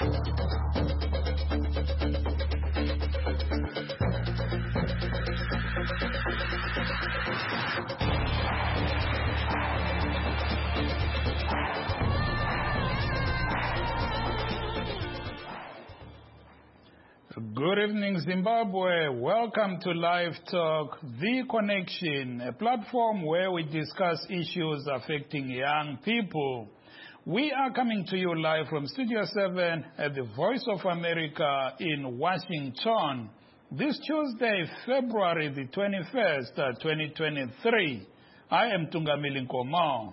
Good evening, Zimbabwe. Welcome to Live Talk, The Connection, a platform where we discuss issues affecting young people. We are coming to you live from Studio 7 at the Voice of America in Washington. This Tuesday, February the 21st, 2023. I am Tungamili Nkomo.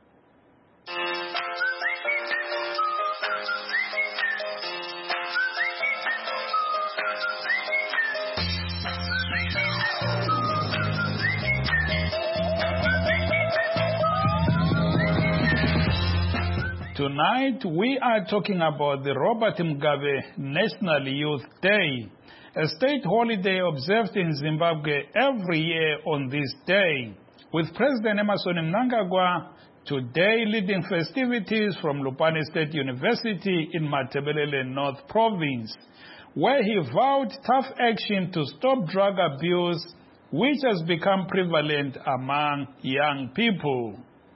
Tonight, we are talking about the Robert Mugabe National Youth Day, a state holiday observed in Zimbabwe every year on this day, with President Emmerson Mnangagwa today leading festivities from Lupane State University in Matabeleland North Province, where he vowed tough action to stop drug abuse, which has become prevalent among young people.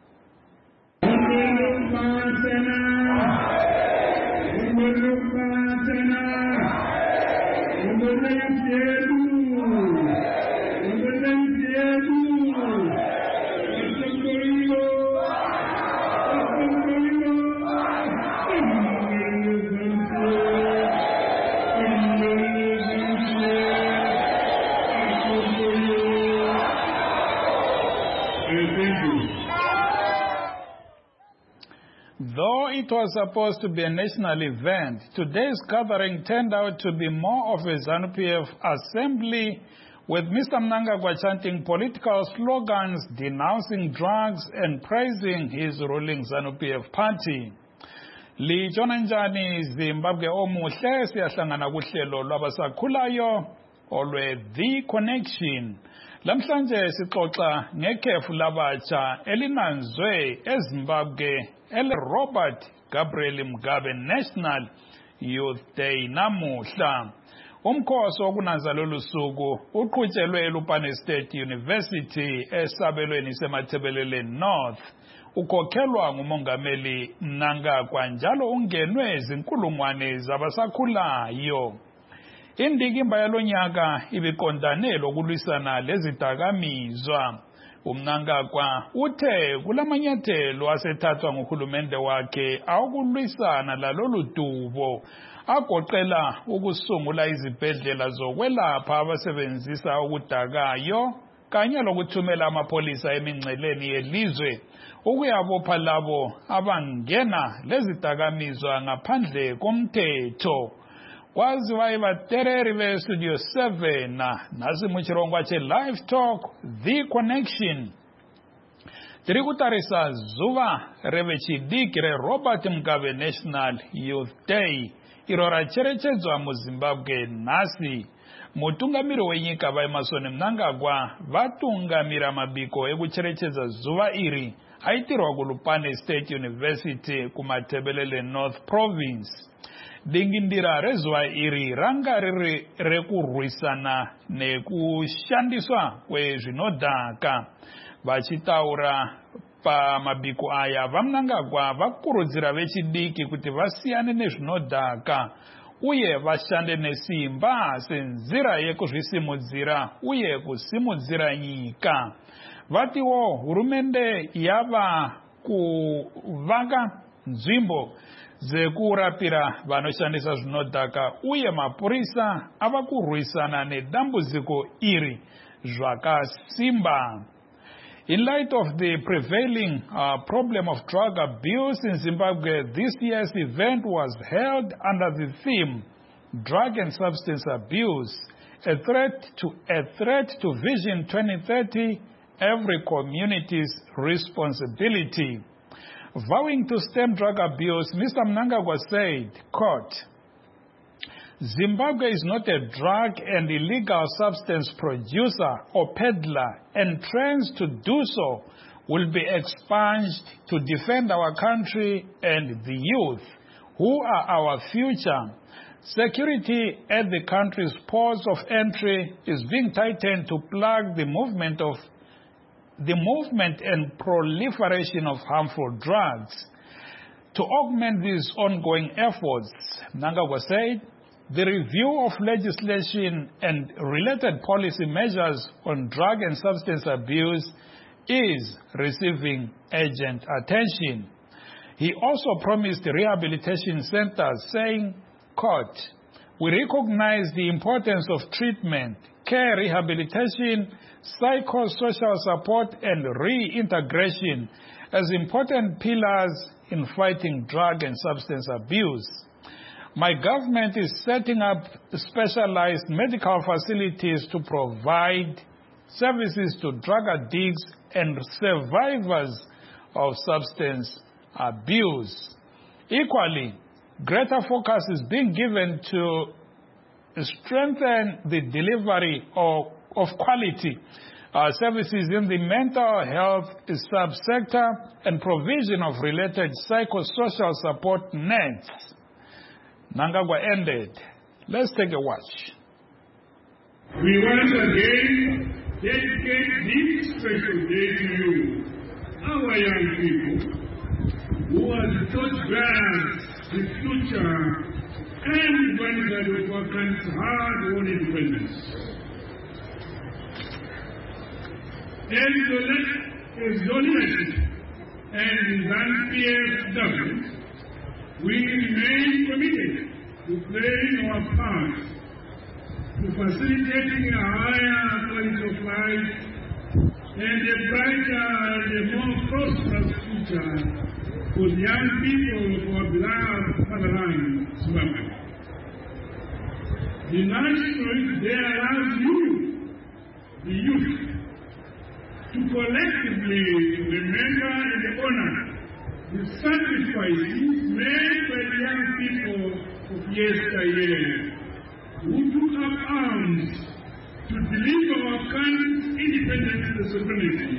Though it was supposed to be a national event, today's gathering turned out to be more of a ZANU-PF assembly, with Mr. Mnangagwa chanting political slogans denouncing drugs and praising his ruling ZANU-PF party. Lijona njani Zimbabwe omuhle siyahlangana kuhlelo lwabasakhulayo olwe The Connection. Lamhlanje sixoxa ngekhefu labatsha elinanzwe eZimbabwe Robert Gabriel Mugabe National Youth Day namuhla. Umkhosi wokunanza lolu suku uqhutshelwe eLupane State University esabelweni seMatabeleland North. Ukhokhelwa ngumongameli Mnangagwa njalo ungenwe zinkulungwane zabasakhulayo. Indikimba yalonyaka ibiqondane lokulwisana lezidakamizwa. Mnangagwa uthe kulamanyathelo asethathwa nguhulumende wakhe awokulwisana lalolu dubo, agoqela ukusungula izibhedlela zokwelapha abasebenzisa ukudakayo kanye lokuthumela amapholisa emingceleni yelizwe ukuyabopha labo abangena lezidakamizwa ngaphandle komthetho. Kwaziwa ibatereri be Studio 7 nasi muchirongwa che Live Talk The Connection. Tiri kutarisa zuva reve chidiki re Robert Mugabe National Youth Day iro racherechedzwa muZimbabwe nasi. Mutungamiri wenyika vaEmmerson Mnangagwa vatungamira mabiko ekucherechedza zuva iri aitirwa kuLupane State University kuMatabeleland North Province. Dingindira rezuva iri ranga riri rekurwisana nekushandiswa kwezvinodhaka. Vachitaura pamabiko aya vaMnangagwa vakurudzira vechidiki kuti vasiyane nezvinodhaka uye vashande nesimba senzira yekuzvisimudzira uye kusimudzira nyika. Vatiwo hurumende yava kuvaka nzvimbo zekurapira vanoshandisa zvinodhaka uye mapurisa ava kurwisana nedambudziko iri zvakasimba. In light of the prevailing problem of drug abuse in Zimbabwe, this year's event was held under the theme Drug and Substance Abuse, a threat to Vision 2030, every community's responsibility. Vowing to stem drug abuse, Mr. Mnangagwa said, quote, Zimbabwe is not a drug and illegal substance producer or peddler, and trends to do so will be expunged to defend our country and the youth. who are our future. Security at the country's ports of entry is being tightened to plug the movement and proliferation of harmful drugs. To augment these ongoing efforts, Mnangagwa said, the review of legislation and related policy measures on drug and substance abuse is receiving urgent attention. He also promised rehabilitation centers, saying, quote, we recognize the importance of treatment, care, rehabilitation, psychosocial support, and reintegration as important pillars in fighting drug and substance abuse. My government is setting up specialized medical facilities to provide services to drug addicts and survivors of substance abuse. Equally, greater focus is being given to strengthen the delivery of quality services in the mental health subsector and provision of related psychosocial support nets. Mnangagwa ended. Let's take a watch. We once again dedicate this special day to you, our young people, who are the torchbearers, the future, and vanguard of our country's hard-won independence. As your leadership and the ZANU-PF government, we remain committed to playing our part to facilitating a higher quality of life and a brighter and a more prosperous future for the young people of our beloved fatherland, Zimbabwe. The National Day allows you, the youth, to collectively remember and honor the sacrifices made by the young people of yesteryear, who took up arms to deliver our country's independence and sovereignty.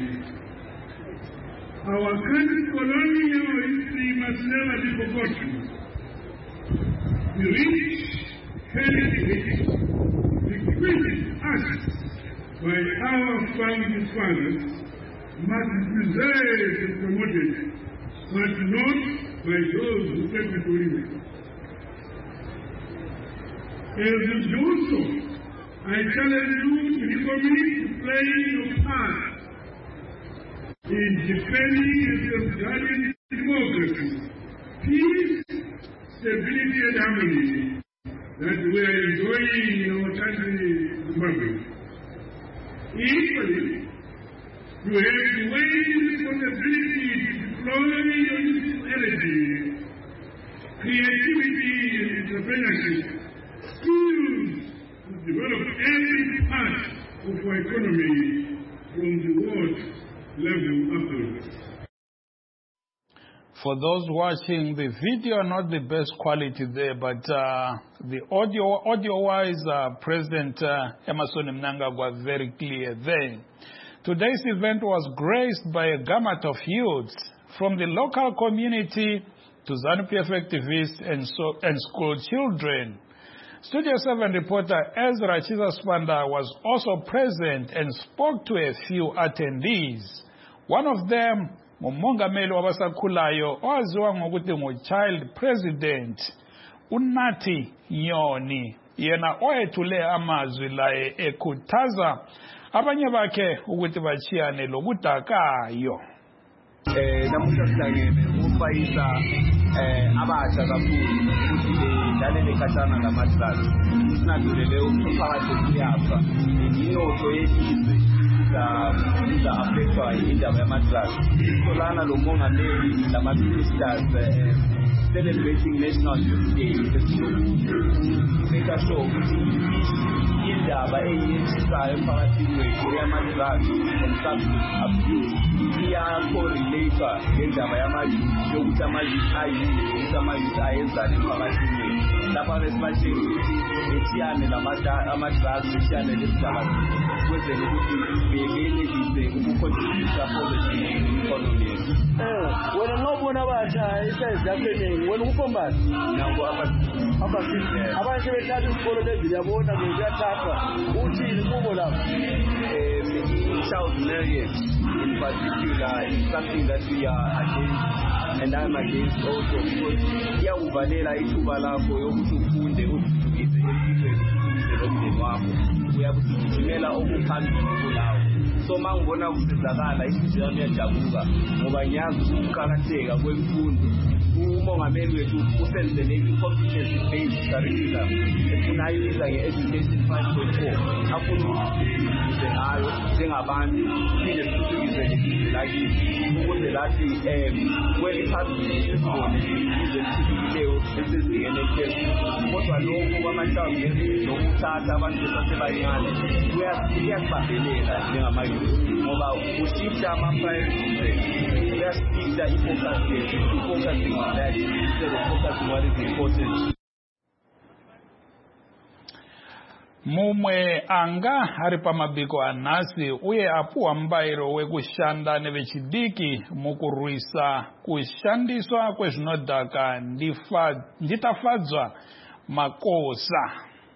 Our country's colonial history must never be forgotten. The rich heritage bequeathed us by our founding fathers must be preserved and promoted, but not by those who perpetuate it. As you do so, I challenge you to recommit to play your part in defending and safeguarding democracy, peace, stability, and harmony that we are enjoying in our country, Zimbabwe. Equally, you have the weighty responsibility to deploy your useful energy, creativity, and entrepreneurship, skills to develop every part of our economy from the world level upwards. For those watching the video, not the best quality there, but the audio-wise, President Emmerson Mnangagwa very clear there. Today's event was graced by a gamut of youths from the local community to ZANU-PF activists and school children. Studio 7 reporter Ezra Chizaspanda was also present and spoke to a few attendees. One of them, umongameli wabasakhulayo owaziwa ngokuthi ngu-child president uNathi Nyoni, yena oyethule amazwi laye ekhuthaza abanye bakhe ukuthi bachiyane lokudakayo. Namuhla sihlangene ukufayisa abasha kakhulu ukuthi bedlalele khatshana lamadlala. Sinadlulele umphakathi uyafa. Inotho yelizwe affectwa indaba yamadlala. Solana lo mongameli lama-ministers celebrating National Youth Day. Make sure ukuthi indaba eyenzisayo emphakathini wethu yamadlala and substance abuse iyakorelata ngendaba yamayouth yokuthi amayouth ayini ukuthi amayouth ayenzani emphakathini wethu. Lapha besibashela ukuthi bethiyane amadrugs bethiyane lesidaba kwenzela ukuthi bekelelise ukucontribute positive economy yethu. Wena nobona Abacha is happening. When we come back, Abacha will tell you for the Yabon and the Tapa. Uchi is Mubola. Child marriage in particular is something that we are against, and I'm against also because Yavanela is Ubala for Yokutunde, we have to email over people now. So mangona kusizakala isizwe yajabuka ngoba ngiyazi ukuqhakatheka kwemfundo umongameli wethu usenzeleke competence based curriculum efuna ayibiza nge-education 5.4 afuna ukuthi ngayo njengabantu phinde sithuthukise lesizwe lakithi ukuze lathi kweliphambili sibone izwe elithuthukileyo esezingeni eliphezulu kodwa lokhu kwamahlamvu nokuthatha abantu besasebancane kuyasibambelela njengamayuthi ngoba kushifta ama-priorities kuyashifta i-focus yethu i-focusing on that instead of focusing what is important. Mumwe anga ari pamabiko anhasi uye apuwa mubairo wekushanda nevechidiki mukurwisa kushandiswa kwezvinodhaka nditafadzwa Makosa.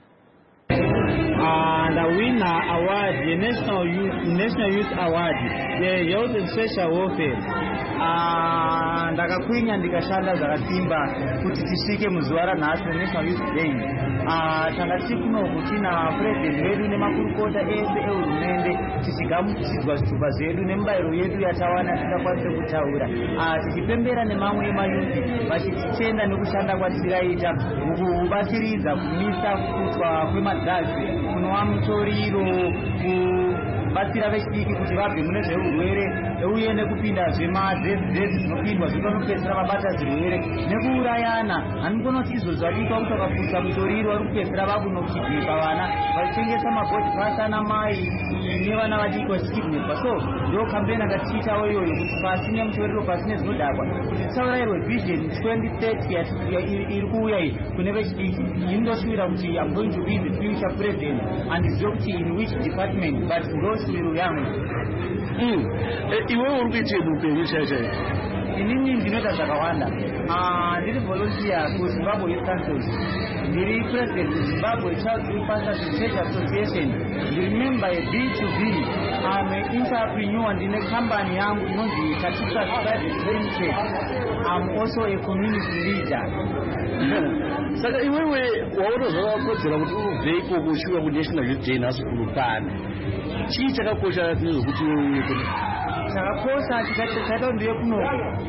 The winner award, the National Youth Award, the Youth and Social Welfare. Ndakakwinya ndikashanda zvakasimba kuti tisvike muzuva ranhasi National Youth Day. Tanga tiri kunoku tina president wedu nemakurukota ese ehurumende tichigamuchidzwa zvitupa zvedu nemubayiro yedu yatawana tisingakwanise kutaura, tichipembera nemamwe emayuthi vachititenda nekushanda kwatiraita mukubatsiridza kumisa kutwa kwemadhazi, kunwa mutoriro, kubatsira vechidiki kuti vabve mune zveurwere uye nekupinda zvemadzedzi dzinopindwa zvinopedzera mabata zvirwere nekuurayana. Hanikonoti izvo zvadiitwa kuti vakaputsa mutoriro vari kupedzera vakunokidhnepa vana vachitengesa mabhodhi pasana mai nevana vadiki vachikidhnepa. So ndo kambeni akatiitawo iyoyo kuti pasi nemutoriro pasi nezvinodhakwa kuti tisaurayirwe vision 2030 iri kuuya iyi kune vechidiki. Indoshuwira kuti I'm going to be the future president and ndizive kuti in which department but ndoshuwiro yangu. Iwe uri kuitia mupenyu chaichai? Inini ndinoita zvakawanda. Ndiri volunteer kuZimbabwe Youth Council. Ndiri president kuZimbabwe Child Youth Pastors Research Association. Ndiri member ye-B2B. I'm an entrepreneur. Ndine company yangu inonzi Katika Private Limited. I'm also a community leader. Saka iwewe waona zvakakodzera kuti ubve ikoko ushuka kuNational Youth Day nhasi kulupana. Chii chakakosha kuti uye kuti? Chakakosha chakaita ndiye kuno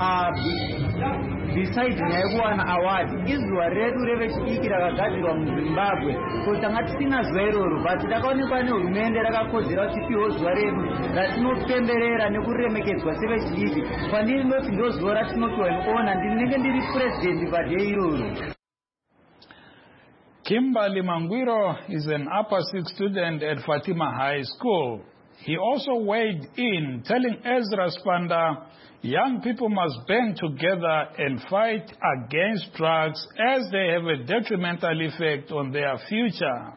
besides nyaya yekuwana award izuva redu revechidiki rakagadzirwa muZimbabwe kuti tanga tisina zuva iroro but takaonekwa nehurumende rakakodzera kuti tipiwo zuva redu ratinopemberera nekuremekedzwa sevechidiki. Kwandiri ndoti ndo zuva ratinopiwa nekuona ndinenge ndiri president padhei iroro. Kimberly Mangwiro is an upper sixth student at Fatima High School. He also weighed in, telling Ezra Spanda, young people must band together and fight against drugs as they have a detrimental effect on their future.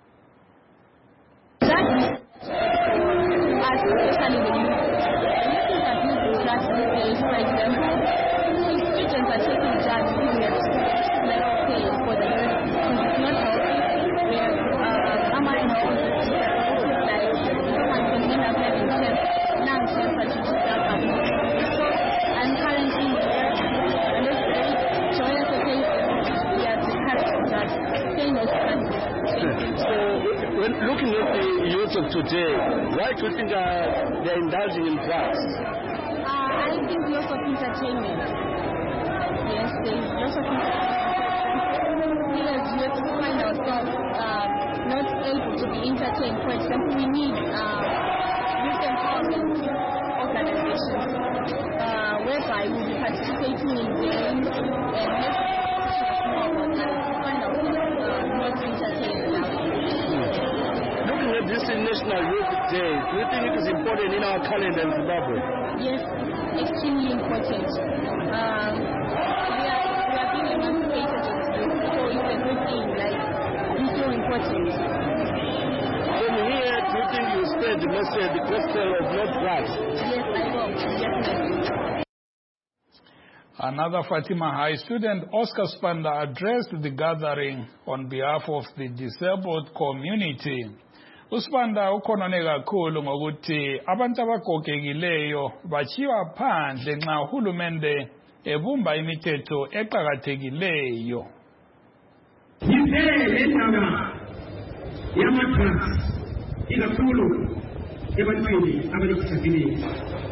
Looking at the youth of today, why do you think they're indulging in drugs? I think lots of entertainment. Yes, there's lots of entertainment. Yes, we have to find ourselves not able to be entertained. For example, we need youth empowerment organizations whereby we'll be participating in games and find ourselves not entertained now. Looking at this National Youth Day, do you think it is important in our calendar in Zimbabwe? Yes, extremely important. We are being emancipated as youth, so it's a good thing, like, it's so important. From here, do you think you spread the message, the gospel of not drugs? Yes, I will, definitely. Another Fatima High student, Oscar Spanda, addressed the gathering on behalf of the disabled community. USpanda ukhonone kakhulu ngokuthi abantu abagogekileyo bachiwa phandle nxa uhulumende ebumba imithetho eqhakathekileyo. Yizele indaba yama-drugs ikakhulu ebantwini abalekudisability.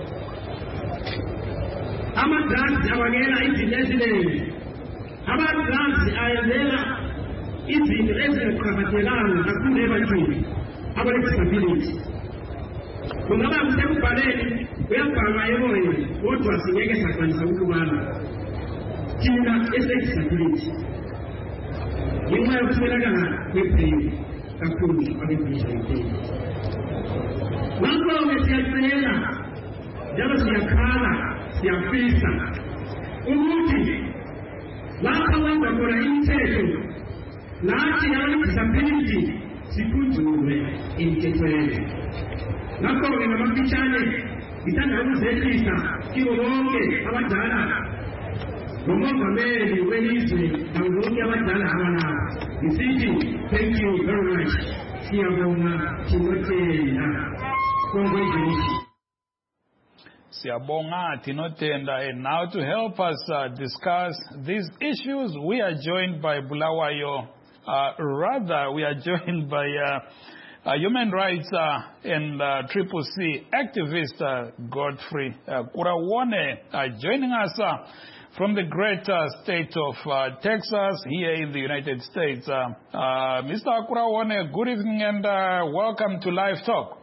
Ama-drugs abangela izinto eziningi. Ama-drugs ayenzela izinto ezingaxhaphazelanga kakhulu ebantwini abalekudisability. Kungaba kusekubhaleni uyabhalwa emoyeni kodwa singeke sakwanisa ukubala thina esedisability. Ngenxa yokuswelakala kwepheli kakhulu abedisability. Ngakho-ke siyacela njalo siyakhala siyafisa ukuthi lapha kwenza khona imithetho nathi abedisability sikhunjulwe emithethweni. Ngakho-ke ngamafitshane ngithanda ukuzehlisa kibo bonke abadala nomongameli welizwe nawo bonke abadala abalapha ngisithi thank you very much. Siyabonga Tinotenda congratulations. Siyabonga Tinotenda. And now to help us discuss these issues, we are joined by Bulawayo. We are joined by human rights and Triple C activist Godfrey Kurawone, joining us from the great state of Texas here in the United States. Mr. Kurawone, good evening and welcome to Live Talk.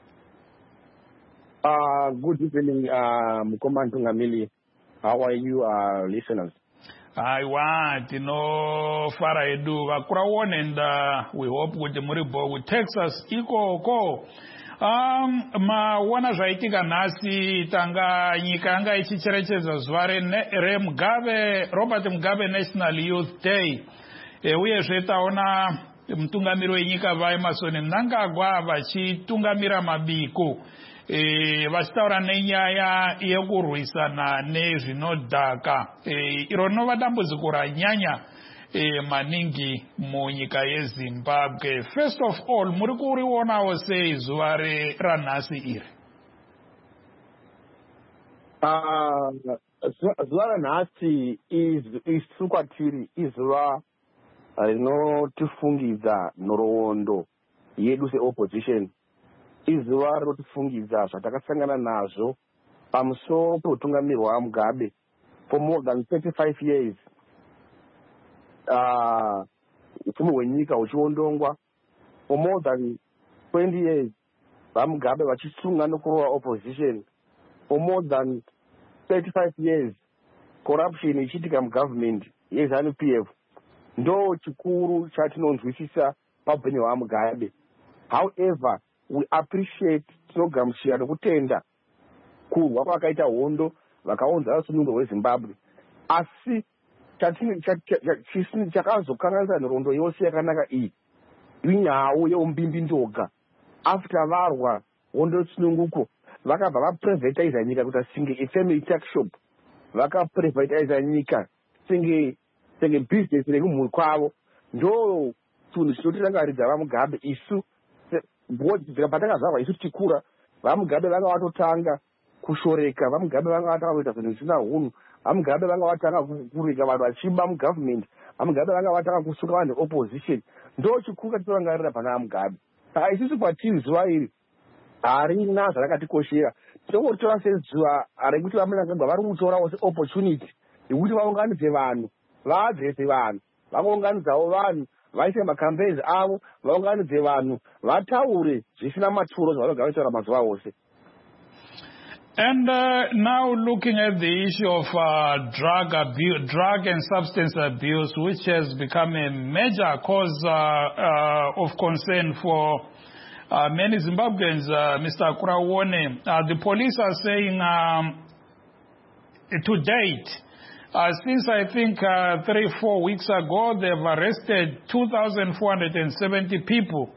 Good evening, Mkomantu Ngamili. How are you, listeners? I want, Fara Edu, Kurawone, and we hope with the Muribo, with Texas, Iko. Wana zaitika nasi tanga nyikanga ichicherecheza zware Robert Mugabe National Youth Day. Uye zvetaona mtungamiri wenyika vaEmmerson Mnangagwa vachitungamira mabiko. Vachitaura nenyaya yekurwisana nezvinodhaka. Iro rinova dambudziko ranyanya maningi munyika yeZimbabwe. First of all, muri kurionawo sei zuva ranhasi iri? Zuva ranhasi isu kwatiri izuva rinotifungidza nhoroondo yedu seopposition. Izuva rinotifungidza zvatakasangana nazvo pamusoro peutungamiri hwaMugabe for more than 35 years. Upfumi hwenyika huchiondongwa for more than 20 years. VaMugabe vachisunga nokurova opposition for more than 35 years. Corruption ichiitika mugovernment yeZANU-PF ndo chikuru chatinonzwisisa paupenyu hwaMugabe. However, we appreciate tinogamuchira nokutenda kurwa kwakaita hondo vakaonza rusunungo rweZimbabwe. Asi chakazokanganisa nhoroondo yose yakanaka iyi inyau yeumbimbi ndoga. After varwa hondo yesununguko vakabva vaprivatiza nyika kuti singe ifamily tax shop, vakaprivatiza nyika senge business rekumhuri kwavo. Ndo tunhu zvinotirangaridza vaMugabe isu patakazvarwa isu tichikura. VaMugabe vanga vatotanga kushoreka, VaMugabe vanga vatanga kuita zvinhu zvisina hunhu, VaMugabe vanga vatanga kurika vanhu vachiba mugovernment, VaMugabe vanga vatanga kusuka vanhu opposition. Ndo chikuru katitorangarira pana vaMugabe. Saka isusu kwatiri zuva iri harina zvarakatikoshera. Tinongoritora sezuva rekuti vaMnangagwa vari kutorawo seopportunity yekuti vaunganidze vanhu, vaadrese vanhu, vagounganidzawo vanhu, vaise macampaigns avo, vaunganidze vanhu, vataure zvisina maturo zvavanogara vachitaura mazuva ose. And now looking at the issue of drug and substance abuse, which has become a major cause of concern for many Zimbabweans, Mr. Kurawone, the police are saying to date, since I think 3-4 weeks ago, they've arrested 2,470 people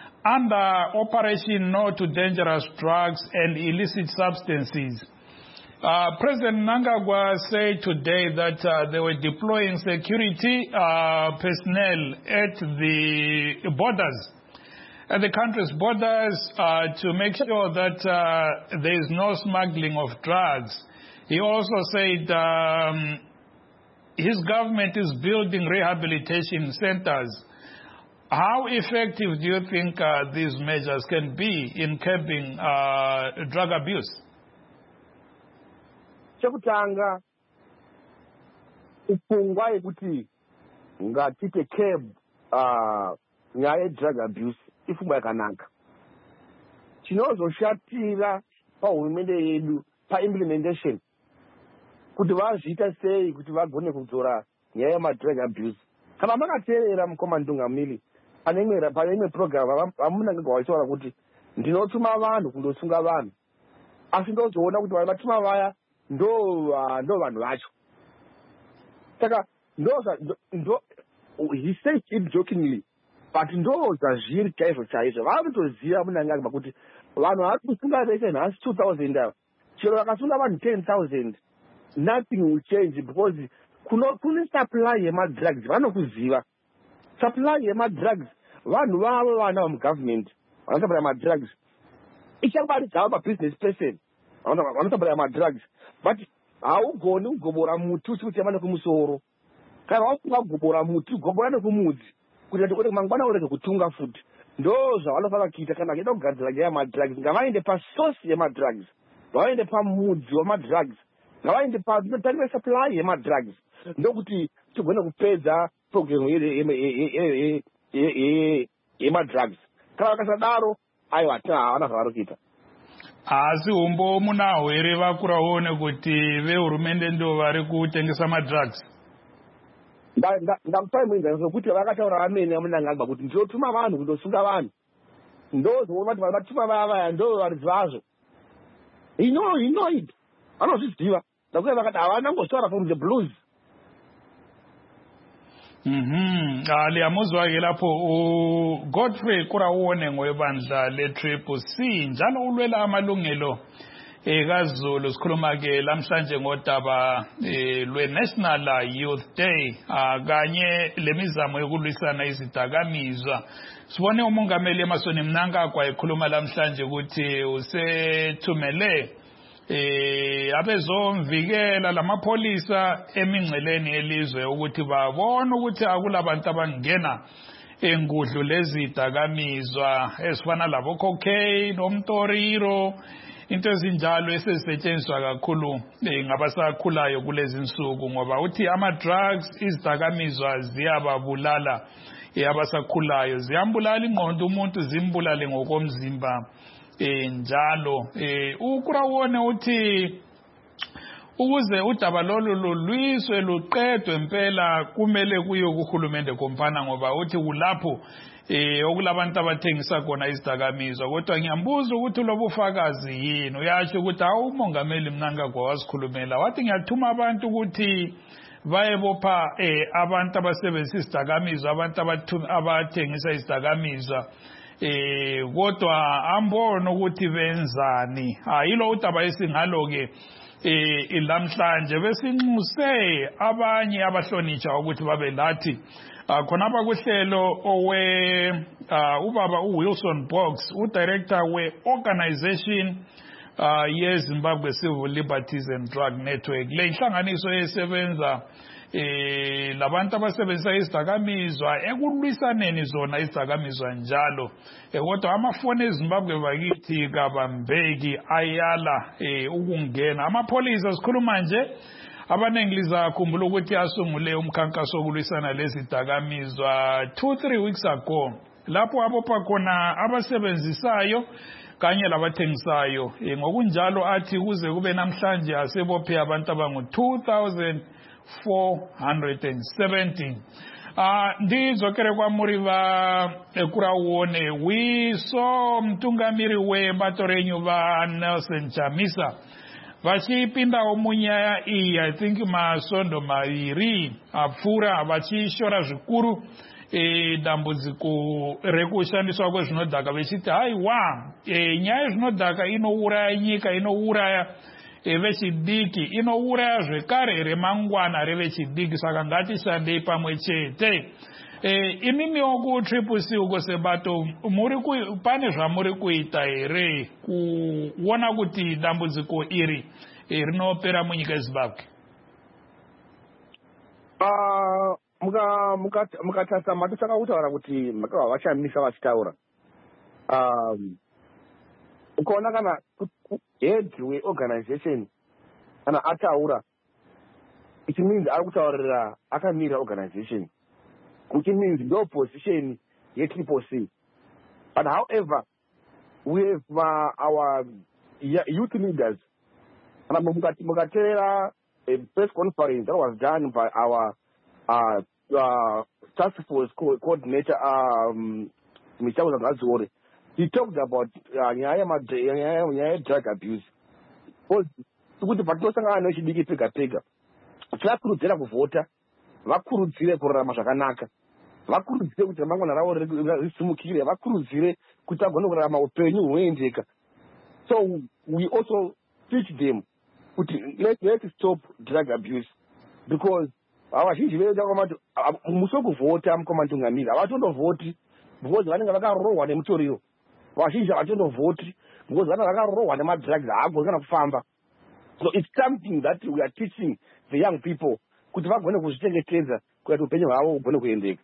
under Operation No to Dangerous Drugs and Illicit Substances. President Mnangagwa said today that they were deploying security personnel at the borders, at the country's borders, to make sure that there is no smuggling of drugs. He also said his government is building rehabilitation centers. How effective do you think these measures can be in curbing drug abuse? Chekutanga upungwa yekuti ngatite curb nyaya yedrug abuse ifungwa yakanaka. Chinozoshatira pahurumende yedu paimplementation kuti vazviita sei kuti vagone kudzora nyaya yemadrug abuse. Kana makateerera mukomantungamiri pane imwe program vamunangagwa vachitaura kuti ndinotuma vanhu kundosunga vanhu, asi ndozoona kuti vatuma vaya ndo vanhu vacho. Saka he said it jokingly, but ndo zvazviri chaizvo chaizvo. Vanotoziva Mnangagwa kuti vanhu vari kusunga vese nhasi 2000 chero vakasunga vanhu 10,000 nothing will change, because kune supply yemadrugs. Vanokuziva supply yemadrugs, vanhu vavo vana vamugovernment vanosupply madrugs ichangwari dzavo mabusiness person vanosupply madrugs, but haugoni kugobora muti usikuchema nekumusoro. Kana wafunga kugobora muti ugobora nekumudzi kuti mangwana urege kutunga futi. Ndo zvavanofanira kuita kana vachieda kugadzira nyaya yemadrugs. Ngavaende pasource yemadrugs, ngavaende pamudzi wemadrugs, ngavaende panotarira supply yemadrugs, ndokuti tigone kupedza program yemadrugs. Kana vakasadaro aiwa havana zvavari kuita. Asi umbo munaho here vakurawo nekuti vehurumende ndo vari kutengesa madrugs? Ndakupai muenzaniso wekuti vakataura vamene vaMnangagwa kuti ndinotuma vanhu kundosunga vanhu, ndozoona kuti vatuma vaya ndo varidzi vazvo. He know it. Vanozviziva. Ndakuti vakati havana ngoswara from the blues. Liyamuzwa-ke lapho Godfrey Kuraone webandla le-Triple-C njalo ulwela amalungelo kaZulu. Sikhuluma-ke lamhlanje ngodaba lwe-National Youth Day kanye lemizamo yokulwisana izidakamizwa. Sibone umongameli Emmerson Mnangagwa ekhuluma lamhlanje ukuthi usethumele abezomvikela lamapholisa emingceleni elizwe ukuthi babone ukuthi akulabantu abangena engudlu lezidakamizwa ezifana labo cocaine, omtoriro, into ezinjalo esezisetshenziswa kakhulu ngabasakhulayo kulezi insuku, ngoba uthi ama-drugs, izidakamizwa ziyababulala abasakhulayo, ziyambulala ingqondo umuntu, zimbulale ngokomzimba njalo. Ukuraone uthi ukuze udaba lolu lulwiswe luqedwe impela kumele kuye kuhulumende kompana, ngoba uthi kulapho okulabantu abathengisa khona izidakamizwa. Kodwa ngiyambuza ukuthi lobo ufakazi yini? Uyasho ukuthi umongameli Mnangagwa wasikhulumela wathi ngiyathuma abantu ukuthi bayebopha abantu abasebenzisa izidakamizwa, abantu abathengisa izidakamizwa, kodwa ambona ukuthi benzani. Yilo udaba esingalo-ke lamhlanje besinxuse abanye abahlonitshwa ukuthi babe lathi khonapha kuhlelo ubaba uWilson Box, udirector we-organization ye-Zimbabwe Civil Liberties and Drug Network. Le inhlanganiso esebenza labantu abasebenzisa izidakamizwa ekulwisaneni zona izidakamizwa njalo. Kodwa amafoni eZimbabwe bakithi kabambeki ayala ukungena. Amapholisa sikhuluma nje abanengi lizakhumbula ukuthi asungule umkhankaso wokulwisana lezidakamizwa 2-3 weeks ago, lapho abopha khona abasebenzisayo kanye labathengisayo. Ngokunjalo athi kuze kube namhlanje asebophe abantu abangu 2,417. Ndizokere kwa Muriva Kuraone, we saw mtungamiri webato renyu va Nelson Chamisa vachipinda munyaya iyi, I think masondo mairi apfura vachishora zvikuru dambudziko rekushandiswa kwezvinodhaka vechiti haiwa nyaya zvinodhaka inouraya nyika, inouraya vechidiki inouraya zvekare remangwana revechidiki. Saka ngatishandei pamwe chete. Imimiwo kuTriple C uko sebato pane zvamuri kuita here kuona kuti dambudziko iri rinopera munyika yeZimbabwe? Mukatarisa matosaka kutaura kuti makava vachamisa vachitaura. Ukaona kana head weorganization kana ataura, it means ari kutaurira akamirira organization, which means no position yeTriple C. But however, we have our youth leaders. And Mugatera, a press conference that was done by our task force coordinator, Mr. Zangazori. He talked about drug abuse. Kuti patosangana nechidiki pega pega tirakurudzira kuvhota, vakurudzire kurarama zvakanaka, vakurudzire kuti ramangwana ravo risimukire, vakurudzire kuti agone kurarama upenyu hunoendeka. So we also teach them kuti let's stop drug abuse, because vazhinji vedu musokuvhota mukomantungamiri havatondovhoti because vanenge vakarohwa nemutoriro. Vazhinji havatondovhoti because vanenge vakarohwa nemadrugs haagoni kana kufamba. So it's something that we are teaching the young people kuti vagone kuzvichengetedza kuti upenyu hwavo hugone kuendeka.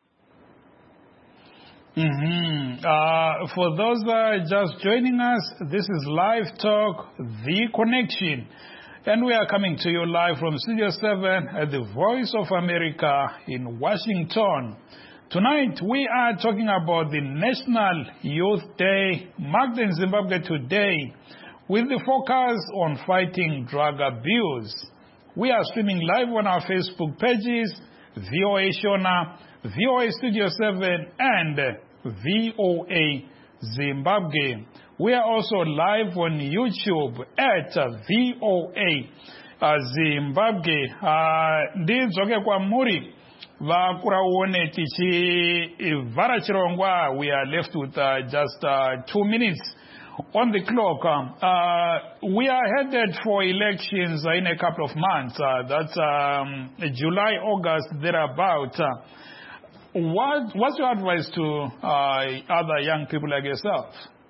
For those just joining us, this is Live Talk, The Connection. And we are coming to you live from Studio 7 at the Voice of America in Washington. Tonight, we are talking about the National Youth Day, marked in Zimbabwe today, with the focus on fighting drug abuse. We are streaming live on our Facebook pages, VOA Shona, VOA Studio 7, and VOA Zimbabwe. We are also live on YouTube at VOA Zimbabwe. Ndidzoke kwamuri vakuraone tichivhara chirongwa. We are left with just 2 minutes on the clock. We are headed for elections in a couple of months. That's July, August, thereabout. What's your advice to other young people like yourself?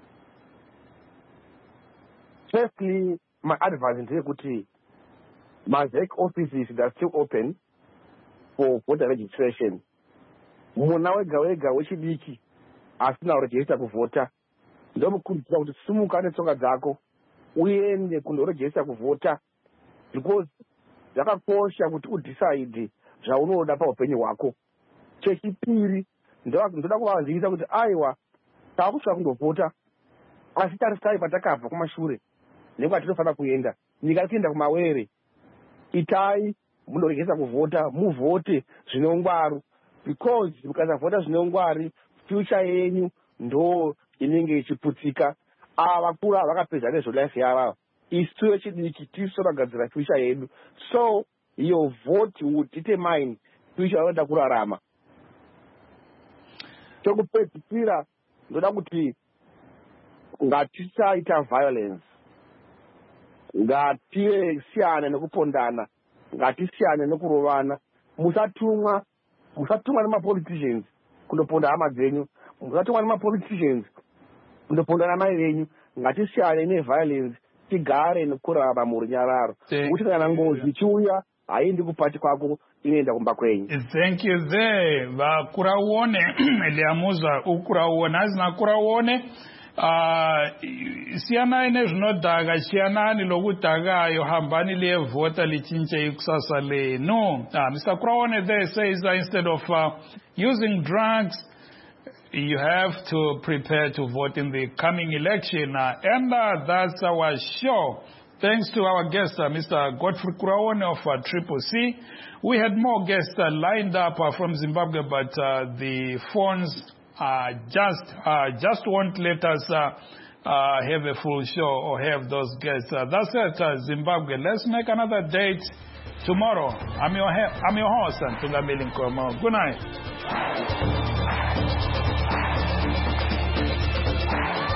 Firstly, my advice is that my offices that are still open for voter registration. Muna wega wechidiki asina register kuvhota. Ndomukurudzira kuti simuka netsoka dzako uende kundoregister kuvhota, because zvakakosha kuti udecide zvaunoda paupenyu hwako. Chechipiri, ndoda kuvaziisa kuti aiwa takusvika kundovhota, asi tarisai patakabva kumashure nekuti tinofanira kuenda nyika kuenda kumawere. Itai munoregesa kuvhota, muvhote zvine ungwaru, because mukasavhota zvine ungwari future yenyu ndo inenge ichiputsika. Ava vakuru vakapedza nezvolife yavo, isu vechidiki tisu vakagadzira future yedu. So your vote would determine future yaunoda kurarama. Chokupedzisira ndoda kuti ngatisaita violence, ngatisiyane nekupondana, ngatisiyane nekurovana. Musatumwa nemapoliticians kundoponda hama dzenyu, musatumwa nemapoliticians kundopondana mai venyu. Ngatisiyane neviolence, tigare nekurarama murunyararo. Kuti kana ngozi ichiuya haiendi kupati kwako, inoenda kumba kwenyu. Thank you there. Vakuraone liamuza ukuraone azina kuraone. Siyana ine zvinodhaka chiyanani lokudhakayo hambani liyevhota lichinje ikusasa lenu. Mr. Kuraone there says instead of using drugs, you have to prepare to vote in the coming election. And that's our show. Thanks to our guest, Mr. Godfrey Kuraone of Triple C. We had more guests lined up from Zimbabwe, but the phones just won't let us have a full show or have those guests. That's it, Zimbabwe. Let's make another date tomorrow. I'm your host, Tungameli Nkomo. Good night.